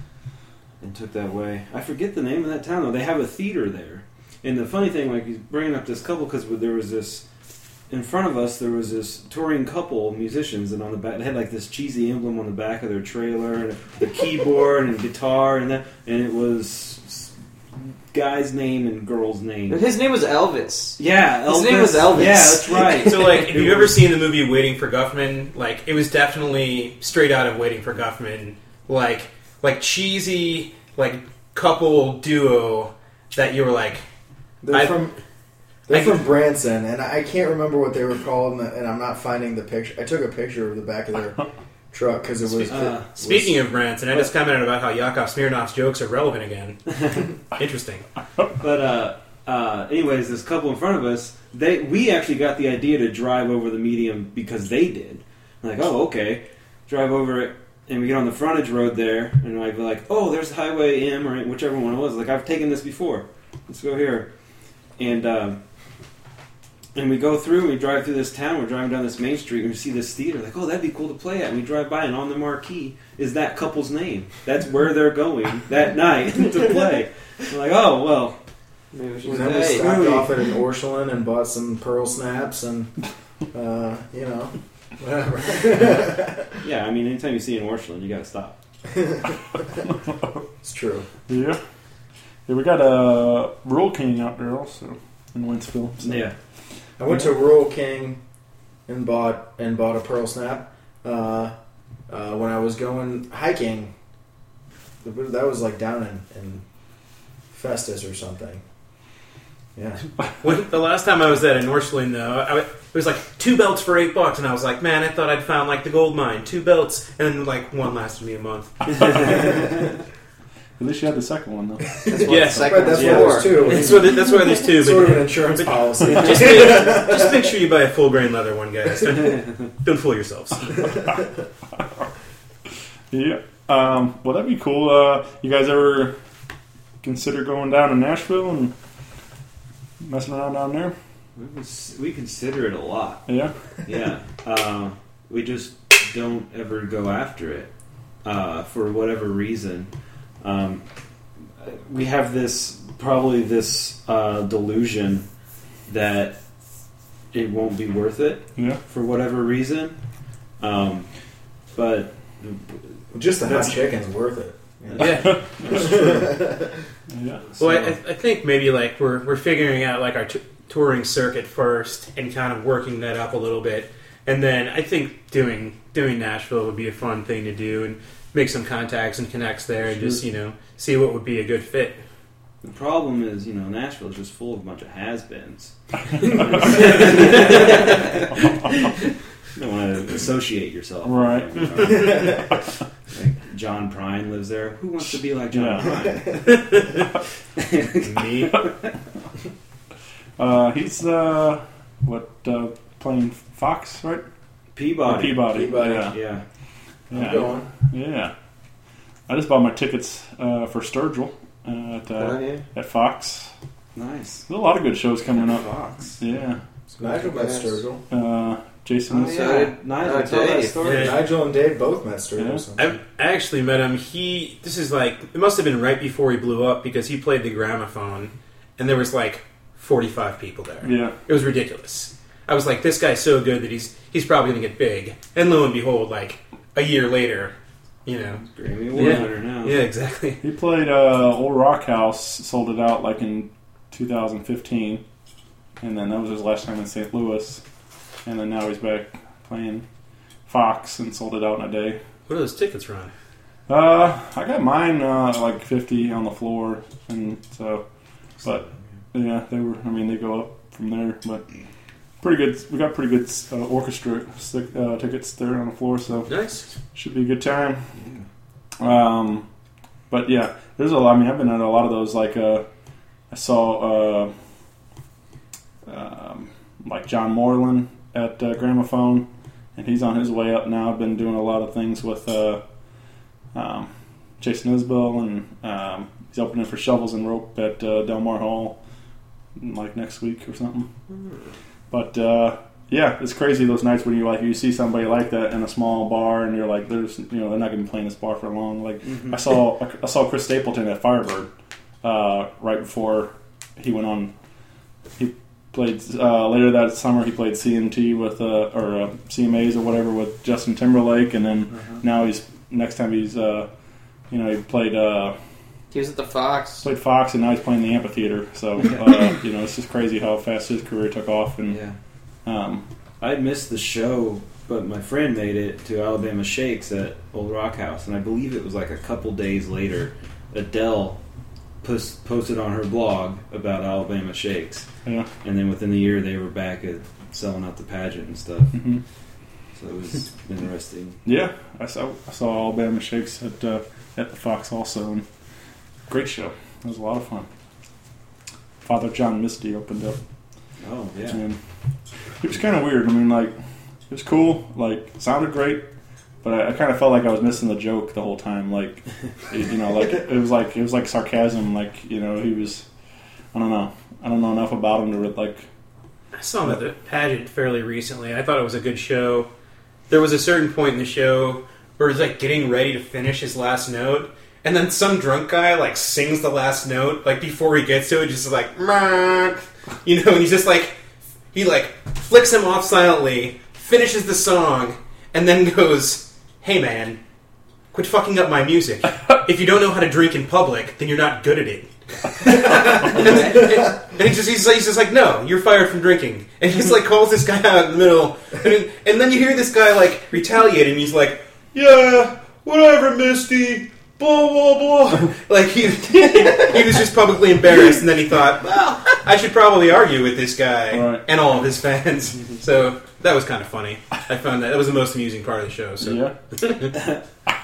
[SPEAKER 9] and took that way. I forget the name of that town though. They have a theater there, and the funny thing, like he's bringing up this couple because there was this in front of us. There was this touring couple musicians, and on the back they had like this cheesy emblem on the back of their trailer and the keyboard and guitar and that, and it was guy's name and girl's name.
[SPEAKER 8] His name was Elvis.
[SPEAKER 9] Yeah, Elvis.
[SPEAKER 8] His name was Elvis.
[SPEAKER 9] Yeah, that's right.
[SPEAKER 6] So, like, if you've ever seen the movie Waiting for Guffman, like, it was definitely straight out of Waiting for Guffman. Like, like cheesy, like, couple duo that you were like,
[SPEAKER 3] They're
[SPEAKER 6] I-
[SPEAKER 3] from they're
[SPEAKER 6] I-
[SPEAKER 3] from Branson, and I can't remember what they were called, and, and I'm not finding the picture. I took a picture of the back of their truck because it was.
[SPEAKER 9] Uh,
[SPEAKER 3] it
[SPEAKER 6] speaking
[SPEAKER 3] was,
[SPEAKER 6] of Branson, I just commented about how Yakov Smirnoff's jokes are relevant again. Interesting.
[SPEAKER 9] But uh, uh, anyways, this couple in front of us, they we actually got the idea to drive over the medium because they did. I'm like, oh, okay, drive over it, and we get on the frontage road there, and I'd be like, oh, there's Highway M or whichever one it was. Like, I've taken this before. Let's go here, and um, and we go through, and we drive through this town. We're driving down this main street, and we see this theater. Like, oh, that'd be cool to play at. And we drive by, and on the marquee is that couple's name. That's where they're going that night to play. We're like, oh, well.
[SPEAKER 8] Maybe we should
[SPEAKER 3] And then we
[SPEAKER 8] say,
[SPEAKER 3] stopped off at an Orscheln and bought some pearl snaps and, uh, you know, whatever.
[SPEAKER 9] Yeah, I mean, anytime you see an Orscheln, you gotta stop.
[SPEAKER 3] It's true.
[SPEAKER 1] Yeah. Yeah, we got a Rural King out there also in Wentzville. So.
[SPEAKER 9] Yeah.
[SPEAKER 3] I went to Rural King and bought and bought a pearl snap uh, uh, when I was going hiking. That was like down in, in Festus or something. Yeah.
[SPEAKER 6] When, the last time I was at a Northland, though, I, it was like two belts for eight bucks, and I was like, man, I thought I'd found like the gold mine. Two belts, and then like one lasted me a month.
[SPEAKER 1] At least you had the second one, though.
[SPEAKER 8] That's what
[SPEAKER 6] Yeah.
[SPEAKER 8] the second
[SPEAKER 3] Right, that's
[SPEAKER 8] one's
[SPEAKER 3] why
[SPEAKER 8] for.
[SPEAKER 3] there's two.
[SPEAKER 6] That's why, that's why there's two.
[SPEAKER 3] Sort of
[SPEAKER 6] But
[SPEAKER 3] an insurance policy.
[SPEAKER 6] just, make, just make sure you buy a full grain leather one, guys. Don't, don't fool yourselves.
[SPEAKER 1] Yeah. Um, well, that'd be cool. Uh, you guys ever consider going down to Nashville and messing around down there?
[SPEAKER 9] We, cons- we consider it a lot.
[SPEAKER 1] Yeah.
[SPEAKER 9] Yeah. Uh, we just don't ever go after it uh, for whatever reason. Um, we have this, probably this uh, delusion that it won't be worth it
[SPEAKER 1] Yeah.
[SPEAKER 9] for whatever reason. Um, but
[SPEAKER 3] Just the hot
[SPEAKER 9] That's-
[SPEAKER 3] chicken's worth it.
[SPEAKER 6] Yeah.
[SPEAKER 1] Yeah.
[SPEAKER 6] Well, I, I think maybe like we're we're figuring out like our t- touring circuit first and kind of working that up a little bit, and then I think doing doing Nashville would be a fun thing to do and make some contacts and connects there and just you know see what would be a good fit.
[SPEAKER 9] the problem is, you know, Nashville is just full of a bunch of has-beens. You don't want to associate yourself.
[SPEAKER 1] Right.
[SPEAKER 9] With them, you know? Like John Prine lives there. Who wants to be like John
[SPEAKER 1] Yeah.
[SPEAKER 9] Prine?
[SPEAKER 6] Me.
[SPEAKER 1] Uh, he's uh, what uh, playing Fox, right?
[SPEAKER 9] Peabody.
[SPEAKER 1] Or Peabody.
[SPEAKER 3] Peabody.
[SPEAKER 1] Yeah.
[SPEAKER 9] Yeah.
[SPEAKER 3] I'm
[SPEAKER 1] Yeah.
[SPEAKER 3] going.
[SPEAKER 1] Yeah. I just bought my tickets uh, for Sturgill uh, at uh,
[SPEAKER 8] Oh, yeah.
[SPEAKER 1] at Fox.
[SPEAKER 9] Nice.
[SPEAKER 1] There's a lot of good shows coming up.
[SPEAKER 9] Fox.
[SPEAKER 1] Yeah.
[SPEAKER 3] Nigel met
[SPEAKER 8] Yes.
[SPEAKER 3] Sturgill.
[SPEAKER 1] Uh, Jason.
[SPEAKER 9] Oh,
[SPEAKER 8] So
[SPEAKER 9] yeah.
[SPEAKER 8] did-
[SPEAKER 9] Nigel,
[SPEAKER 8] oh,
[SPEAKER 9] tell that
[SPEAKER 8] Dave.
[SPEAKER 9] story.
[SPEAKER 6] Yeah.
[SPEAKER 3] Nigel and Dave both met Sturgill.
[SPEAKER 1] Yeah.
[SPEAKER 3] sometime.
[SPEAKER 6] I I actually met him. He this is like it must have been right before he blew up because he played the gramophone, and there was like forty-five people there.
[SPEAKER 1] Yeah.
[SPEAKER 6] It was ridiculous. I was like, this guy's so good that he's he's probably going to get big. And lo and behold, like a year later, you know.
[SPEAKER 9] Grammy Award
[SPEAKER 6] Yeah.
[SPEAKER 9] winner now.
[SPEAKER 6] Yeah, exactly.
[SPEAKER 1] He played uh, Old Rock House, sold it out like in two thousand fifteen, and then that was his last time in Saint Louis, and then now he's back playing Fox and sold it out in a day.
[SPEAKER 6] What are those tickets run?
[SPEAKER 1] Uh, I got mine uh, like fifty on the floor, and so, but yeah, they were. I mean, they go up from there, but pretty good. We got pretty good uh, orchestra uh, tickets there on the floor, so
[SPEAKER 6] Nice.
[SPEAKER 1] should be a good time. Um, but yeah, there's a lot. I mean, I've been at a lot of those. Like, uh, I saw uh, um, like John Moreland at uh, Gramophone, and he's on his way up now. I've been doing a lot of things with uh, um, Jason Isbell, and um, he's opening for Shovels and Rope at uh, Del Mar Hall, like next week or something. But uh, yeah, it's crazy those nights when you like you see somebody like that in a small bar, and you're like, there's you know they're not going to be playing this bar for long. Like I saw I saw Chris Stapleton at Firebird uh, right before he went on. He played uh, later that summer. He played C M T with uh, or uh, C M As or whatever with Justin Timberlake, and then
[SPEAKER 3] Uh-huh.
[SPEAKER 1] now he's next time he's uh, you know he played. Uh,
[SPEAKER 8] He was at the Fox.
[SPEAKER 1] Played Fox, and now he's playing the amphitheater. So uh, you know, it's just crazy how fast his career took off. And
[SPEAKER 9] Yeah.
[SPEAKER 1] um,
[SPEAKER 9] I missed the show, but my friend made it to Alabama Shakes at Old Rock House, and I believe it was like a couple days later. Adele post, posted on her blog about Alabama Shakes,
[SPEAKER 1] yeah,
[SPEAKER 9] and then within the year they were back at selling out the pageant and stuff.
[SPEAKER 1] hmm
[SPEAKER 9] So it was interesting.
[SPEAKER 1] yeah, I saw I saw Alabama Shakes at uh, at the Fox also, and great show. It was a lot of fun. Father John Misty opened up,
[SPEAKER 9] Oh yeah,
[SPEAKER 1] and it was kind of weird. I mean, like it was cool, like sounded great, but I, I kind of felt like I was missing the joke the whole time. Like you know, like it was like it was like sarcasm. Like you know, he was. I don't know. I don't know enough about him to like.
[SPEAKER 6] I saw him at the pageant fairly recently. I thought it was a good show. There was a certain point in the show where he's like getting ready to finish his last note, and then some drunk guy like sings the last note like before he gets to it, just like "Mark," you know, and he's just like he like flicks him off silently, finishes the song, and then goes, "Hey man, quit fucking up my music. If you don't know how to drink in public, then you're not good at it." and, and he just, he's, he's just like, no, you're fired from drinking. And he just like calls this guy out in the middle. And, and then you hear this guy like retaliate, and he's like, yeah, whatever, Misty, blah, blah, blah. Like he, he was just publicly embarrassed, and then he thought, well, I should probably argue with this guy
[SPEAKER 1] Right.
[SPEAKER 6] and all of his fans. So that was kind of funny. I found that that was the most amusing part of the show. So.
[SPEAKER 1] Yeah.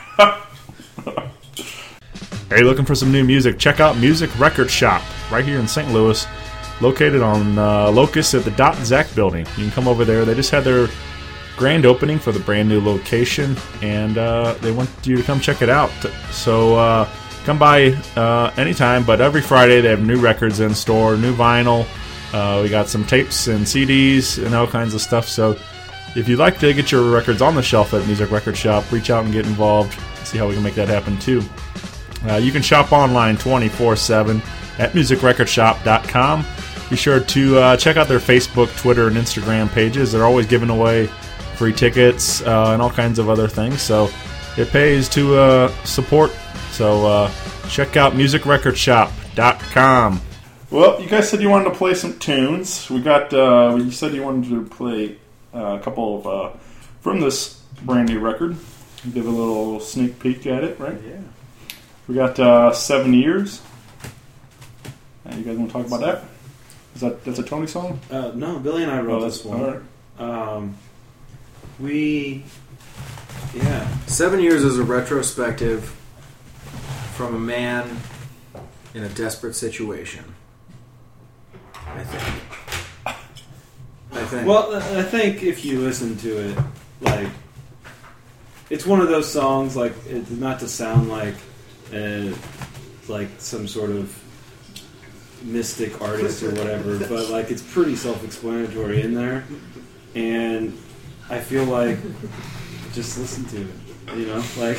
[SPEAKER 1] Are you looking for some new music? Check out Music Record Shop right here in Saint Louis, located on uh, Locust at the Dot Zack building. You can come over there. They just had their grand opening for the brand new location, and uh, they want you to come check it out. So uh, come by uh, anytime, but every Friday they have new records in store, new vinyl. Uh, we got some tapes and C Ds and all kinds of stuff. So if you'd like to get your records on the shelf at Music Record Shop, reach out and get involved. See how we can make that happen too. Uh, you can shop online twenty-four seven at music record shop dot com. be sure to uh, check out their Facebook, Twitter, and Instagram pages. They're always giving away free tickets uh, and all kinds of other things. So it pays to uh, support. So uh, check out music record shop dot com. Well, you guys said you wanted to play some tunes. We got. Uh, you said you wanted to play uh, a couple of uh, from this brand new record. Give a little sneak peek at it, right?
[SPEAKER 3] Yeah.
[SPEAKER 1] We got uh, Seven Years. Uh, you guys want to talk about that? Is that that's a Tony song?
[SPEAKER 9] Uh, no, Billy and I wrote
[SPEAKER 1] Oh,
[SPEAKER 9] this
[SPEAKER 1] that's-
[SPEAKER 9] one.
[SPEAKER 1] all right.
[SPEAKER 9] Um, we, yeah,
[SPEAKER 3] Seven Years is a retrospective from a man in a desperate situation. I think. I think.
[SPEAKER 9] Well, I think if you listen to it, like, it's one of those songs, like, it, not to sound like, uh, like some sort of mystic artist or whatever, but like it's pretty self-explanatory in there, and I feel like just listen to it, you know, like.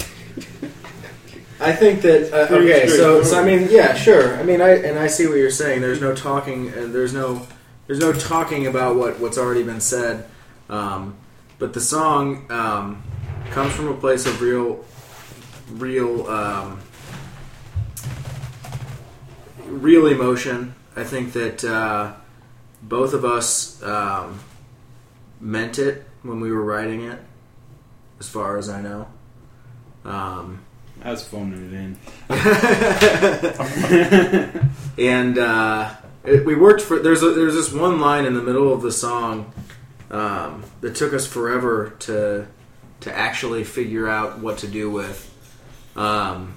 [SPEAKER 3] I think that uh,
[SPEAKER 9] Pretty
[SPEAKER 3] okay, so,
[SPEAKER 9] straightforward.
[SPEAKER 3] so I mean, yeah, sure. I mean, I and I see what you're saying. There's no talking, and there's no there's no talking about what, what's already been said. Um, but the song um, comes from a place of real, real, um, real emotion. I think that uh, both of us um, meant it when we were writing it, as far as I know. Um,
[SPEAKER 9] I was phoning it in.
[SPEAKER 3] and uh, it, we worked for. There's a, there's this one line in the middle of the song um, that took us forever to to actually figure out what to do with. Um,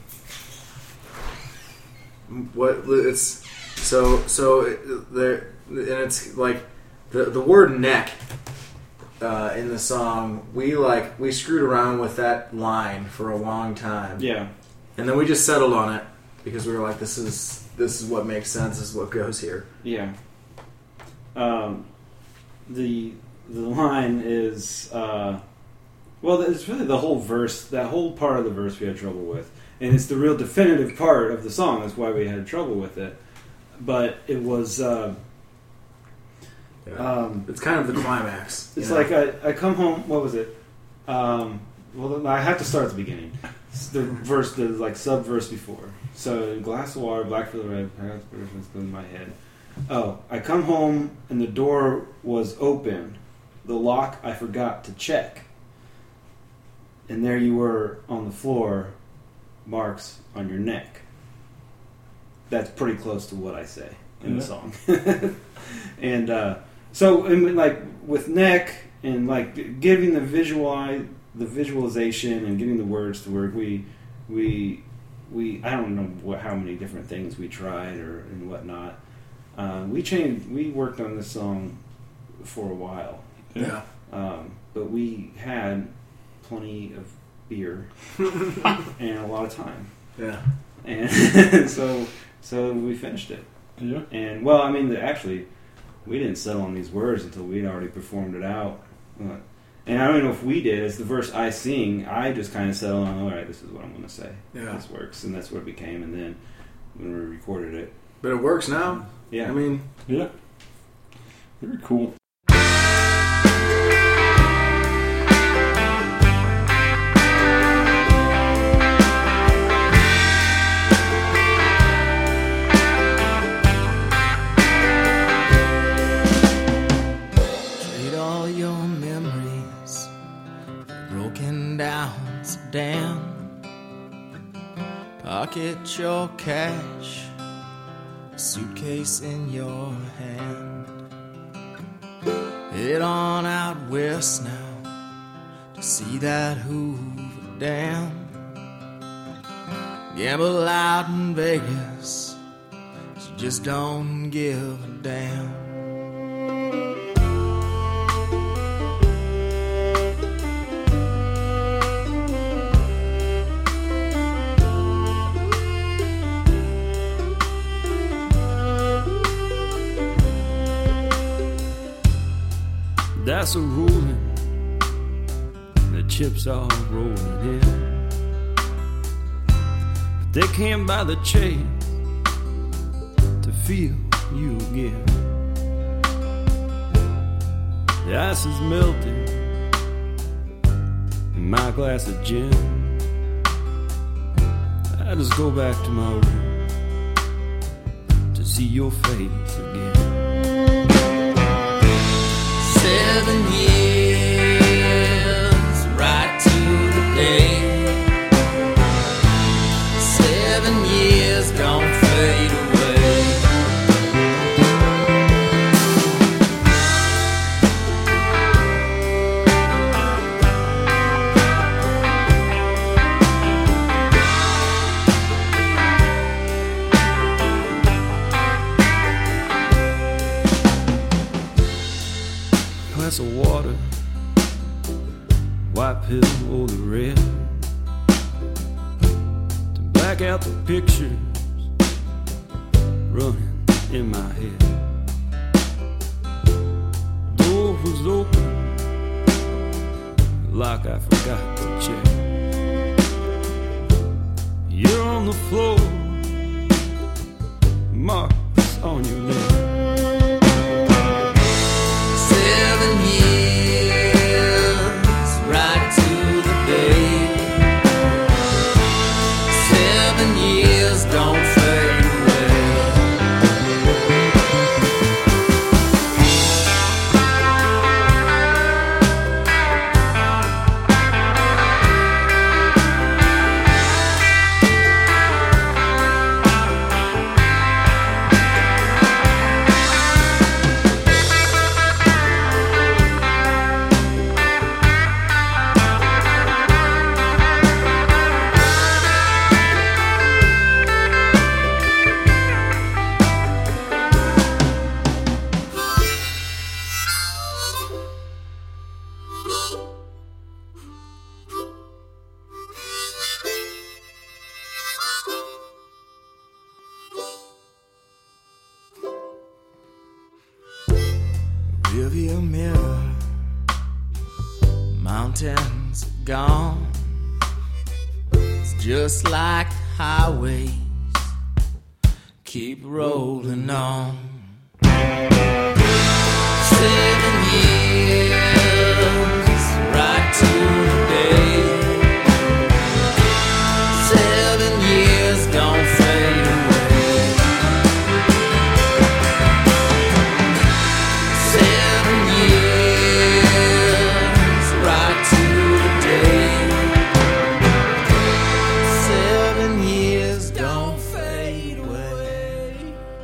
[SPEAKER 3] what it's so so it, there and it's like the the word neck uh, in the song. We like we screwed around with that line for a long time.
[SPEAKER 9] Yeah.
[SPEAKER 3] And then we just settled on it because we were like, "This is this is what makes sense. This is what goes here."
[SPEAKER 9] Yeah. Um, the the line is uh, well, it's really the whole verse. That whole part of the verse we had trouble with, and it's the real definitive part of the song. That's why we had trouble with it. But it was. Uh,
[SPEAKER 3] Yeah.
[SPEAKER 9] um,
[SPEAKER 3] It's kind of the climax.
[SPEAKER 9] It's
[SPEAKER 3] you know?
[SPEAKER 9] like I, I come home. What was it? Um, well, I have to start at the beginning. It's the verse, the like sub verse before. So, a glass of water, black for the red. I got the verse in my head. Oh, I come home and the door was open. The lock I forgot to check. And there you were on the floor, marks on your neck. That's pretty close to what I say in
[SPEAKER 1] Yeah.
[SPEAKER 9] the song. And uh, so, and like with neck and like giving the visual, the visualization and getting the words to work, we we we I don't know what, how many different things we tried or and whatnot. Uh, we changed. We worked on this song for a while.
[SPEAKER 3] Yeah.
[SPEAKER 9] Um, but we had plenty of beer and a lot of time.
[SPEAKER 3] Yeah.
[SPEAKER 9] And so so we finished it.
[SPEAKER 1] Yeah.
[SPEAKER 9] And well, I mean, the, actually, we didn't settle on these words until we'd already performed it out. Uh, and I don't know if we did. It's the verse I sing. I just kind of settled on, all right, this is what I'm going to say.
[SPEAKER 3] Yeah.
[SPEAKER 9] This works, and that's what it became. And then when we recorded it,
[SPEAKER 3] But it works now.
[SPEAKER 9] yeah,
[SPEAKER 3] I mean,
[SPEAKER 1] Yeah. Very cool.
[SPEAKER 10] Trade all your memories for broken down sedan. Pocket your cash, a suitcase in your hand. Head on out west now to see that Hoover Dam. Gamble out in Vegas, she just don't give a damn.
[SPEAKER 11] That's a rolling, the chips are rolling in. But they can't buy the chance to feel you again. The ice is melting in my glass of gin. I just go back to my room to see your face again.
[SPEAKER 10] Seven years, right to the day. Seven years gone fade away.
[SPEAKER 11] Glass of water, white pill or the red, to black out the pictures running in my head. Door was open like I forgot to check. You're on the floor, marks on your neck.
[SPEAKER 10] Seven years, right to the day. Seven years don't fade Rearview mirror, mountains gone. It's just like highways keep rolling on. Seven years, right to the day. Seven years don't fade away. Seven years, right to the day. Seven years don't fade away.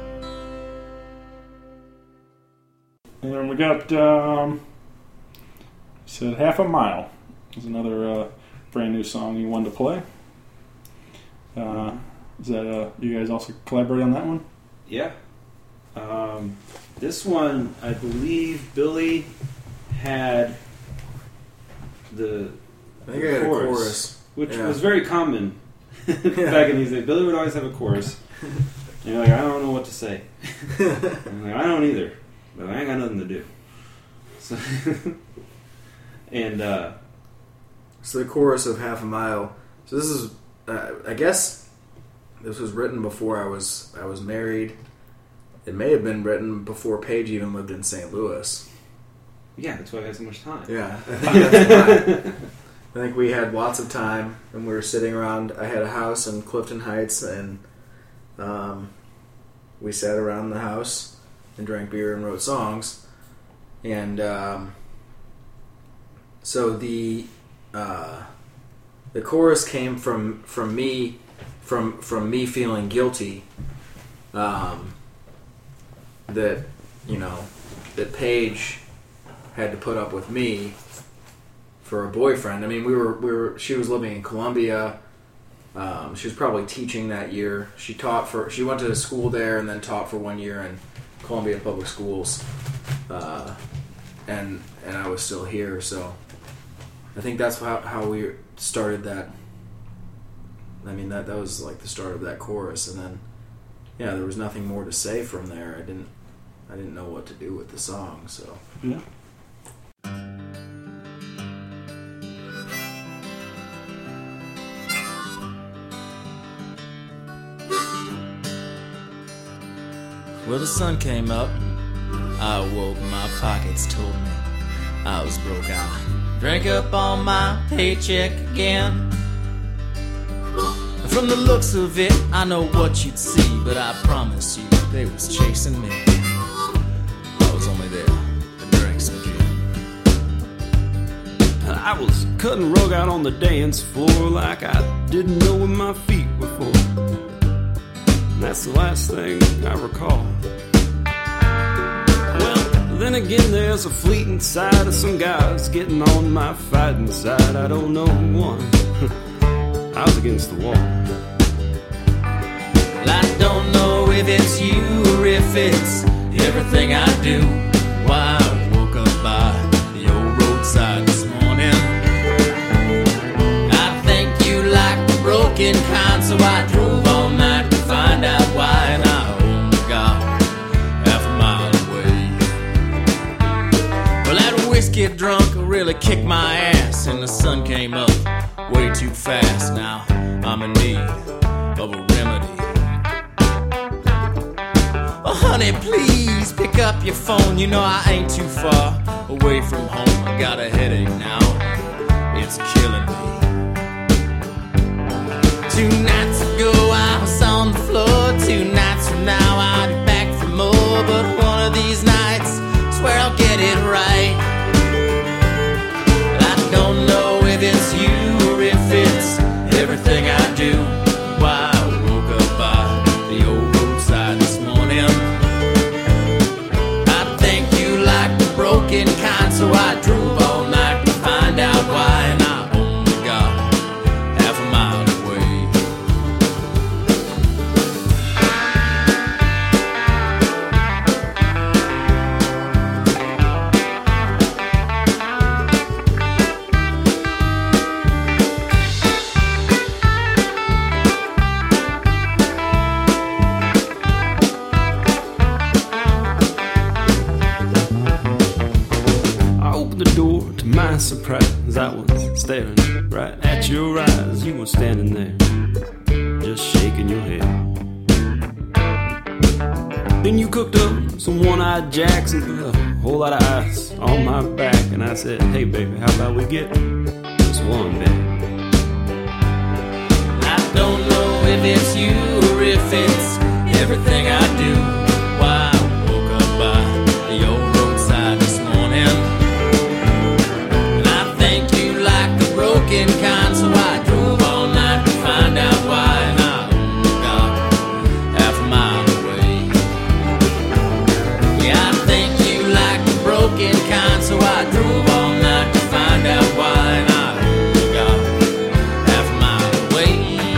[SPEAKER 1] And then we got, um, said Half a Mile. Is another uh, brand new song you wanted to play. Uh, is that, uh, you guys also collaborate on that one?
[SPEAKER 9] Yeah. Um, this one, I believe Billy had the,
[SPEAKER 3] I think I had a chorus.
[SPEAKER 9] which
[SPEAKER 3] Yeah.
[SPEAKER 9] was very common back in these days. Billy would always have a chorus. And you're like, I don't know what to say. I'm like, I don't either, but I ain't got nothing to do. So and uh,
[SPEAKER 3] So the chorus of Half a Mile. So this is, uh, I guess, this was written before I was I was married. It may have been written before Paige even lived in Saint Louis.
[SPEAKER 9] yeah, that's why I had so much time.
[SPEAKER 3] Yeah, I think that's why. I think we had lots of time, and we were sitting around. I had a house in Clifton Heights, and um, we sat around the house and drank beer and wrote songs. And um, so the uh, the chorus came from from me from from me feeling guilty um, that you know that Paige had to put up with me for a boyfriend. I mean, we were we were. She was living in Columbia. Um, she was probably teaching that year. She taught for. She went to school there and then taught for one year in Columbia Public Schools. Uh, and and I was still here, so I think that's how how we started that. I mean that that was like the start of that chorus, and then yeah, there was nothing more to say from there. I didn't I didn't know what to do with the song, so
[SPEAKER 1] yeah.
[SPEAKER 10] Well, the sun came up. I awoke, my pockets told me I was broke. I drank up all my paycheck again. From the looks of it, I know what you'd see, but I promise you, they was chasing me. I was only there to drink some gin.
[SPEAKER 11] I was cutting rug out on the dance floor like I didn't know where my feet were for. And that's the last thing I recall. Well, then again, there's a fleeting side of some guys getting on my fighting side. I don't know who won. I was against the wall.
[SPEAKER 10] Well, I don't know if it's you or if it's everything I do. Why I woke up by the old roadside this morning. I think you like the broken kind, so I drove all night to find out why. And I only got half a mile away. Well, that whiskey drunk really kicked my ass, and the sun came up way too fast. Now I'm in need of a remedy. Oh, honey, please pick up your phone. You know I ain't too far away from home. I got a headache now, it's killing me. Two nights ago I was on the floor. Two nights from now I'll be back for more. But one of these nights, swear I'll get it right. I don't know if it's you or if it's everything I do. Why I woke up by the old roadside this morning. I think you like the broken kind, so I drove all night to find out why. And I only got half a mile away.
[SPEAKER 11] My surprise, I was staring right at your eyes. You were standing there, just shaking your head. Then you cooked up some one-eyed jacks and put a whole lot of ice on my back. And I said, hey baby, how about we get just one bed?
[SPEAKER 10] I don't know if it's you or if it's everything I do. Why I woke up by the old roadside this morning. Broken kind, so I drove all night to find out why. And I only got half a mile away. Yeah, I think you like the broken kind, so I drove all night to find out why. And I only got half a mile away.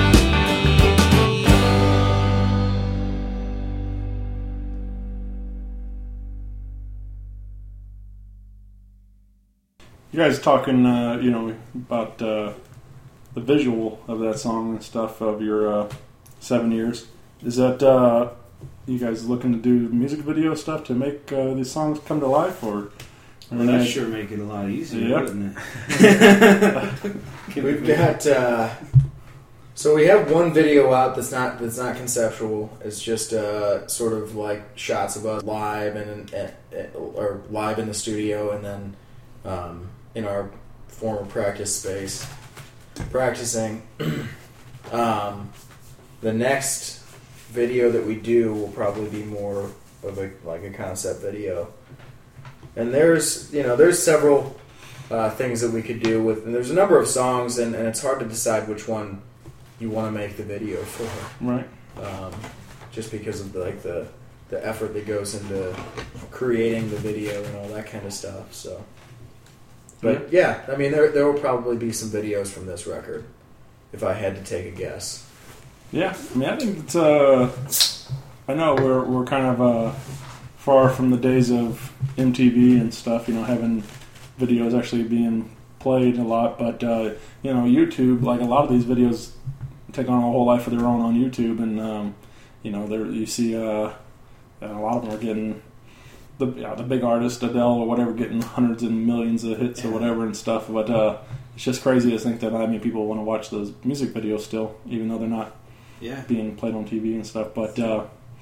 [SPEAKER 1] You guys talking, uh, you know, about uh, the visual of that song and stuff of your uh, seven years. Is that uh, you guys looking to do music video stuff to make uh, these songs come to life, or?
[SPEAKER 9] Well, that sure make it a lot easier,
[SPEAKER 1] yep.
[SPEAKER 9] wouldn't it?
[SPEAKER 3] We've got uh, so we have one video out that's not that's not conceptual. It's just uh, sort of like shots of us live and, and, and or live in the studio, and then um, in our former practice space practicing. um, the next video that we do will probably be more of a like a concept video. And there's, you know, there's several uh, things that we could do with, and there's a number of songs, and, and it's hard to decide which one you want to make the video for.
[SPEAKER 1] Right.
[SPEAKER 3] Um, just because of the, like the the effort that goes into creating the video and all that kind of stuff. So, but yeah, I mean, there there will probably be some videos from this record, if I had to take a guess.
[SPEAKER 1] Yeah, I mean, I think it's. Uh, I know we're we're kind of. Uh, far from the days of M T V and stuff, you know, having videos actually being played a lot. But, uh, you know, YouTube, like a lot of these videos take on a whole life of their own on YouTube. And, um, you know, there you see uh, a lot of them are getting, the yeah, the big artist, Adele or whatever, getting hundreds and millions of hits or whatever and stuff. But uh, it's just crazy to think that, I mean, people want to watch those music videos still, even though they're not
[SPEAKER 9] yeah.
[SPEAKER 1] being played on T V and stuff. But, uh,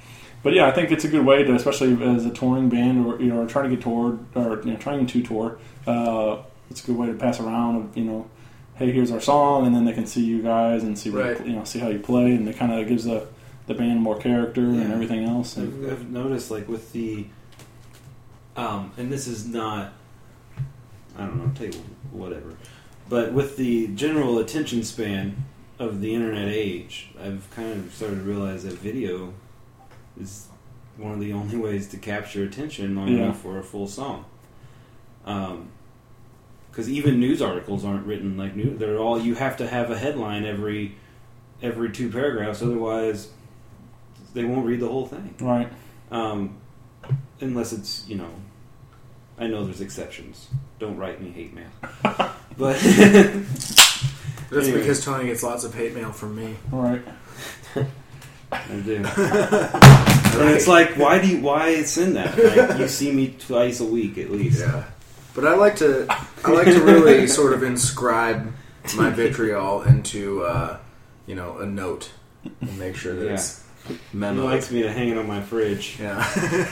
[SPEAKER 1] but yeah, I think it's a good way to, especially as a touring band or you know, or trying to get toured or you know, trying to tour. Uh, it's a good way to pass around. You know, hey, here's our song, and then they can see you guys and see what
[SPEAKER 3] Right.
[SPEAKER 1] you know, see how you play, and it kind of gives the the band more character and
[SPEAKER 9] Yeah.
[SPEAKER 1] everything else. And,
[SPEAKER 9] I've, I've noticed, like with the, um, and this is not, I don't know, tell you whatever, but with the general attention span of the internet age, I've kind of started to realize that video is one of the only ways to capture attention long
[SPEAKER 1] Yeah.
[SPEAKER 9] enough for a full song. Um, because even news articles aren't written like new. They're all you have to have a headline every every two paragraphs, otherwise they won't read the whole thing.
[SPEAKER 1] right.
[SPEAKER 9] Um, unless it's, you know, I know there's exceptions. Don't write me hate mail. But
[SPEAKER 3] That's
[SPEAKER 9] anyway.
[SPEAKER 3] because Tony gets lots of hate mail from me.
[SPEAKER 1] All right.
[SPEAKER 9] I do. And it's like, why do you, why send that? Like, you see me twice a week at least.
[SPEAKER 3] Yeah, but I like to I like to really sort of inscribe my vitriol into uh, you know a note and make sure that
[SPEAKER 9] Yeah.
[SPEAKER 3] it's
[SPEAKER 9] He
[SPEAKER 3] memo.
[SPEAKER 9] likes me to hang it on my fridge.
[SPEAKER 3] Yeah.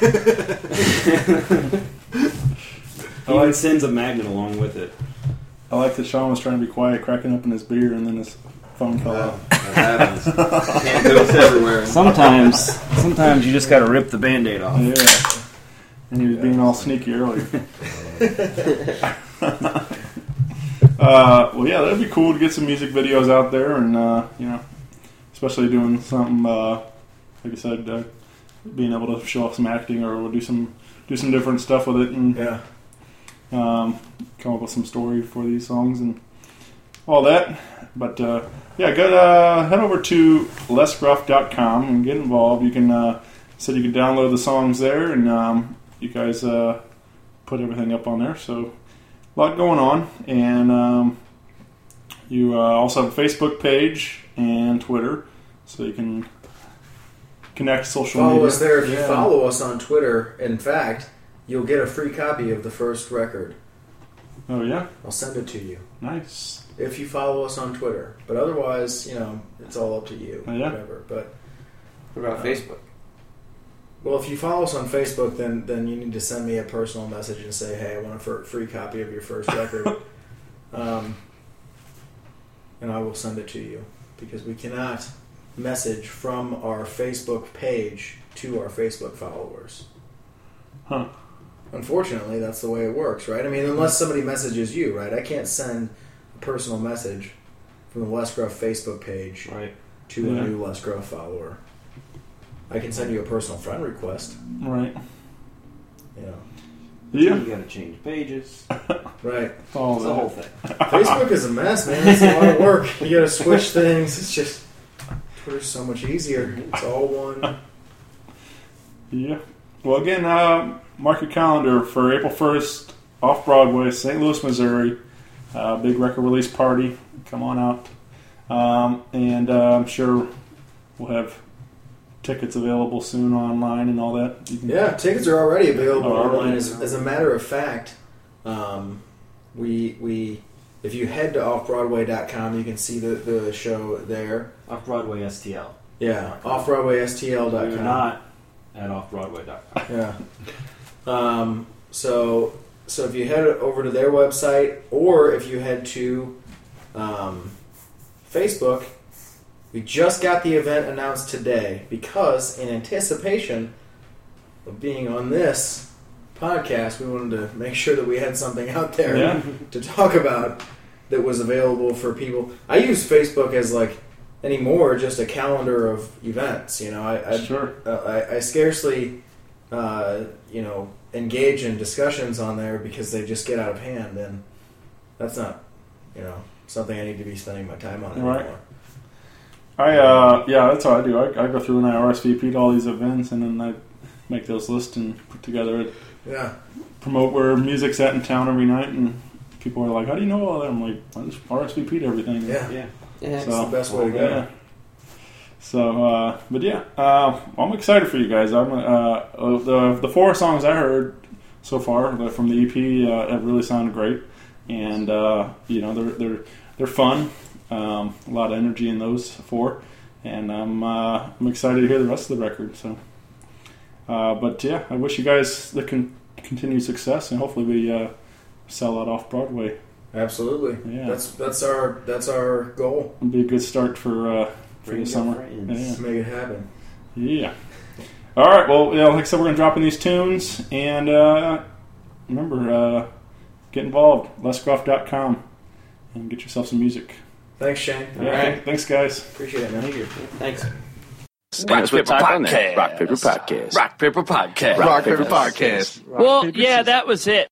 [SPEAKER 9] He even sends a magnet along with it.
[SPEAKER 1] I like that Sean was trying to be quiet, cracking up in his beer, and then his phone fell out.
[SPEAKER 7] That happens. Can't do it everywhere.
[SPEAKER 9] Sometimes, sometimes you just got to rip the Band-Aid off.
[SPEAKER 1] Yeah. And he was being all sneaky earlier. uh, well, yeah, that'd be cool to get some music videos out there, and uh, you know, especially doing something uh, like I said, uh, being able to show off some acting or do some do some different stuff with it, and
[SPEAKER 3] Yeah.
[SPEAKER 1] um, come up with some story for these songs and all that. But uh, yeah, go uh, head over to less gruff dot com and get involved. You can uh, said you can download the songs there, and um, you guys uh, put everything up on there. So a lot going on, and um, you uh, also have a Facebook page and Twitter, so you can connect social
[SPEAKER 3] Follow
[SPEAKER 1] media.
[SPEAKER 3] us there if you
[SPEAKER 1] Yeah.
[SPEAKER 3] follow us on Twitter. In fact, you'll get a free copy of the first record.
[SPEAKER 1] Oh yeah,
[SPEAKER 3] I'll send it to you
[SPEAKER 1] nice.
[SPEAKER 3] if you follow us on Twitter. But otherwise, you know, it's all up to you.
[SPEAKER 1] Oh, yeah.
[SPEAKER 3] Whatever. But
[SPEAKER 8] What about
[SPEAKER 3] Uh,
[SPEAKER 8] Facebook?
[SPEAKER 3] well, if you follow us on Facebook, then then you need to send me a personal message and say, "Hey, I want a fir- free copy of your first record," um, and I will send it to you because we cannot message from our Facebook page to our Facebook followers.
[SPEAKER 1] Huh.
[SPEAKER 3] Unfortunately, that's the way it works, right? I mean, unless somebody messages you, right? I can't send a personal message from the Les Gruff Facebook page
[SPEAKER 9] Right.
[SPEAKER 3] to
[SPEAKER 1] Yeah.
[SPEAKER 3] a new Les Gruff follower. I can send you a personal friend request,
[SPEAKER 1] Right.
[SPEAKER 3] you know.
[SPEAKER 1] Yeah.
[SPEAKER 9] You got to change pages.
[SPEAKER 3] Right.
[SPEAKER 1] All
[SPEAKER 9] It's the
[SPEAKER 1] that.
[SPEAKER 9] whole thing.
[SPEAKER 3] Facebook is a mess, man. It's a lot of work. You got to switch things. It's just Twitter's so much easier. It's all one.
[SPEAKER 1] Yeah. Well, again, uh, mark your calendar for April first, off Broadway, Saint Louis, Missouri. Uh, big record release party. Come on out. Um, and uh, I'm sure we'll have tickets available soon online and all that. You can-
[SPEAKER 3] Yeah, tickets are already available
[SPEAKER 1] Oh, already?
[SPEAKER 3] online. As, as a matter of fact, um, we we if you head to off broadway dot com, you can see the, the show there.
[SPEAKER 9] Off Broadway S T L.
[SPEAKER 3] Yeah, off broadway s t l dot
[SPEAKER 9] We're
[SPEAKER 3] com.
[SPEAKER 9] not at off broadway dot com.
[SPEAKER 3] Yeah. Um, so so if you head over to their website, or if you head to um, Facebook, we just got the event announced today because in anticipation of being on this podcast, we wanted to make sure that we had something out there
[SPEAKER 1] Yeah.
[SPEAKER 3] to talk about that was available for people. I use Facebook as like anymore just a calendar of events. You know, I I,
[SPEAKER 1] Sure.
[SPEAKER 3] uh, I, I scarcely uh, you know engage in discussions on there because they just get out of hand, and that's not you know something I need to be spending my time on anymore.
[SPEAKER 1] Right. I uh, yeah, that's how I do. I, I go through and I R S V P to all these events, and then I make those lists and put together it.
[SPEAKER 3] Yeah.
[SPEAKER 1] Promote where music's at in town every night, and people are like, "How do you know all that?" I'm like, "I just R S V P'd everything."
[SPEAKER 3] Yeah.
[SPEAKER 9] Yeah.
[SPEAKER 8] Yeah,
[SPEAKER 3] It's the best way to go.
[SPEAKER 1] Yeah. So, uh, but yeah, uh, I'm excited for you guys. I'm uh, the the four songs I heard so far from the E P uh, have really sounded great, and uh, you know they're they're they're fun. Um, a lot of energy in those four, and I'm uh, I'm excited to hear the rest of the record. So, Uh, but yeah, I wish you guys the con- continued success, and hopefully we uh, sell out off Broadway.
[SPEAKER 3] Absolutely.
[SPEAKER 1] Yeah.
[SPEAKER 3] That's that's our that's our goal.
[SPEAKER 1] It'll be a good start for uh, for
[SPEAKER 8] Bring
[SPEAKER 1] the
[SPEAKER 8] your
[SPEAKER 1] summer.
[SPEAKER 8] friends.
[SPEAKER 1] Yeah.
[SPEAKER 3] Make it happen.
[SPEAKER 1] Yeah. All right. Well, yeah, like I said, we're going to drop in these tunes, and uh, remember, uh, get involved. les groff dot com and get yourself some music.
[SPEAKER 3] Thanks, Shane.
[SPEAKER 1] Yeah,
[SPEAKER 8] All right.
[SPEAKER 1] Thanks, guys.
[SPEAKER 3] Appreciate it, man.
[SPEAKER 8] Thank you. Thanks.
[SPEAKER 12] Rock Paper Podcast. Rock Paper Podcast. Rock Paper Podcast.
[SPEAKER 5] Rock Paper Podcast.
[SPEAKER 12] Well, yeah, that was it.